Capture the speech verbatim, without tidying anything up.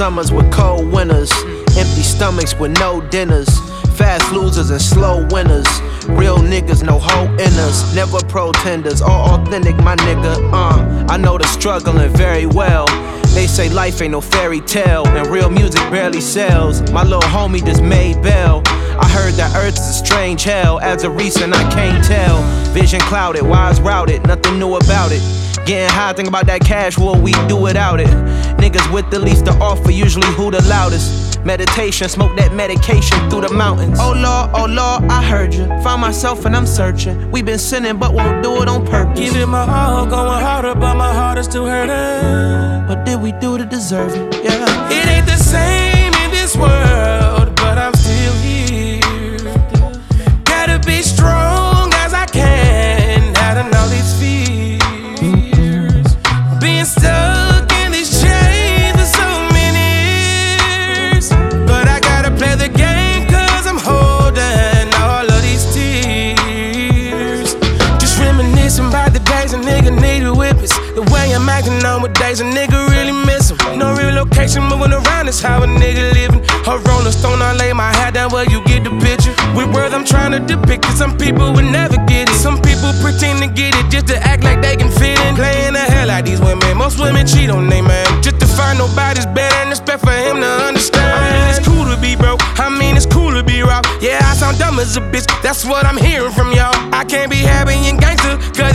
summers with cold winters, empty stomachs with no dinners, fast losers and slow winners. Real niggas, no hope in us. Never pretenders, all authentic, my nigga. Uh, I know the struggling very well. They say life ain't no fairy tale, and real music barely sells. My little homie just made bail. I heard that earth's a strange hell. As of recent, I can't tell. Vision clouded, wise routed, nothing new about it. Getting high, think about that cash, what we do without it. Niggas with the least to offer, usually who the loudest. Meditation, smoke that medication through the mountains. Oh Lord, oh Lord, I heard you. Found myself and I'm searching. We been sinning, but won't do it on purpose. Give it my all, going harder, but my heart is still hurting. What did we do to deserve it? Yeah. It ain't the same in this world, but I'm still here. Gotta be strong as I can, out of all these fears. Being stuck in these chains for so many years. But I gotta play the game, cause I'm holding all of these tears. Just reminiscing about the days a nigga needed whippets. The way I'm acting nowadays, a nigga really miss him. No real location, moving around is how a nigga living. A rolling stone, I lay my hat down where you get the picture. With words I'm trying to depict it, some people would never get it. Some people pretend to get it just to act like they can fit in. Playing the hell out these women, most women cheat on they man. Just to find nobody's better and expect for him to understand. I mean it's cool to be broke, I mean it's cool to be raw. Yeah, I sound dumb as a bitch, that's what I'm hearing from y'all. I can't be happy and gangster, cause